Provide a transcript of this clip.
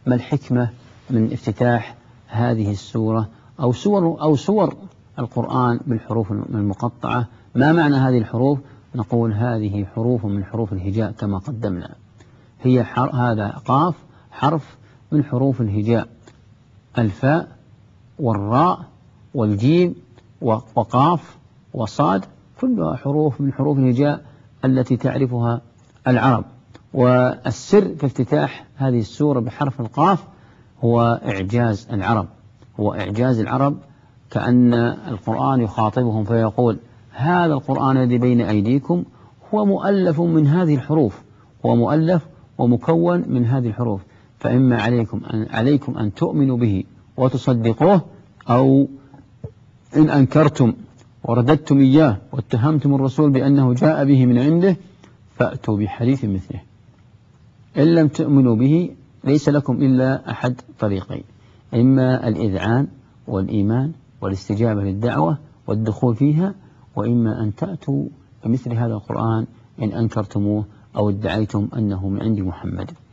ما الحكمة من افتتاح هذه السورة أو سور القرآن بالحروف المقطعة؟ ما معنى هذه الحروف؟ نقول هذه حروف من حروف الهجاء كما قدمنا. هذا قاف حرف من حروف الهجاء، الفاء والراء والجيم وقاف وصاد كلها حروف من حروف الهجاء التي تعرفها العرب. والسر في افتتاح هذه السورة بحرف القاف هو إعجاز العرب، كأن القرآن يخاطبهم فيقول هذا القرآن الذي بين أيديكم هو مؤلف من هذه الحروف، هو مؤلف ومكون من هذه الحروف، فإما عليكم أن تؤمنوا به وتصدقوه، أو إن أنكرتم ورددتم إياه واتهمتم الرسول بأنه جاء به من عنده فأتوا بحديث مثله. إن لم تؤمنوا به ليس لكم إلا أحد طريقين، إما الإذعان والإيمان والاستجابة للدعوة والدخول فيها، وإما أن تأتوا بمثل هذا القرآن إن أنكرتموه أو ادعيتم أنه من عند محمد.